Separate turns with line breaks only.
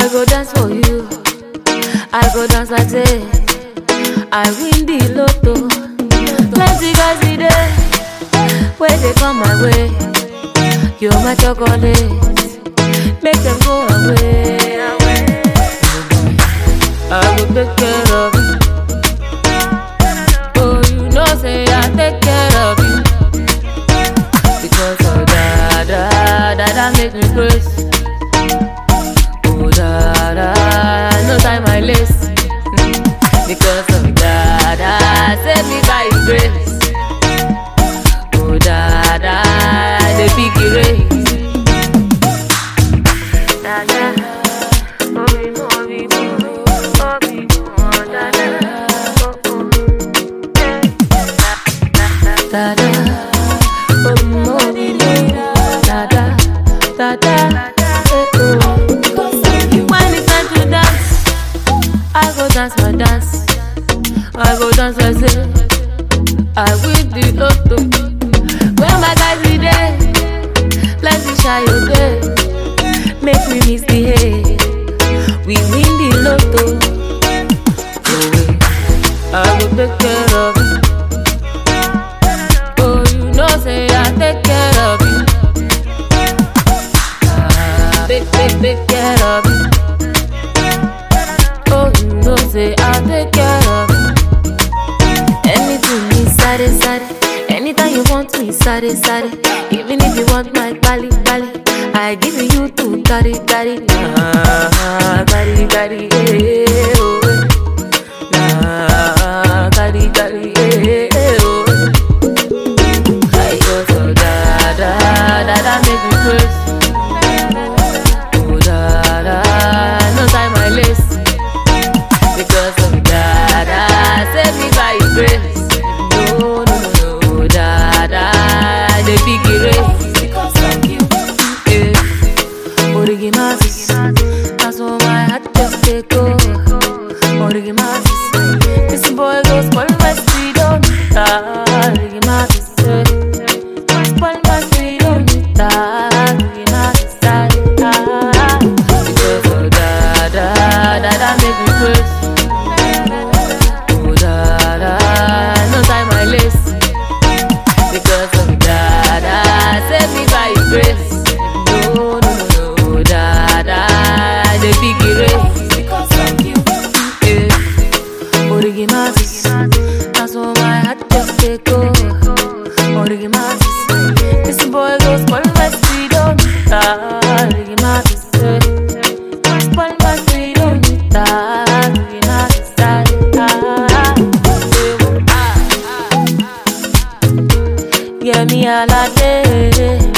I go dance for you. I go dance like say I win the lotto. Plenty guys be there when they come my way. You're my chocolate, make them go away. I will take care of you. Oh, you know say I take care of you. Because of that make me crazy. Oh, no time I lace. Because of that, save me by His grace. Oh, the big race. When it's time to dance, I go dance my dance. I go dance like say I win the lotto. When my guys be there, plenty shy you there, make me misbehave. We win the lotto. Oh wait, I go take care of you. Oh, you know say I take care of you. Take care of you. Oh, you know say I take care of you. Anything inside. Anytime you want me inside. Even if you want my bali, I give you to carry. Carry, eh, oh. Nah, carry, eh, oh. I go so that make me crazy. No time I lace. Because of that, save me by His grace. No, the big race. Because of you, Origimasis, that's all my heart just take go. Origimasis, this boy goes spoil my freedom. Origimasis, spoil my freedom. Origimasis, because of that make me crazy. Oh, no time I lace. Because of that, save me by His grace. No, the big race. Because of you, Origimasis, that's all my heart just take go. Origimasis, this boy goes spoil my freedom. Origimasis, spoil my freedom. Yeah, me all a day.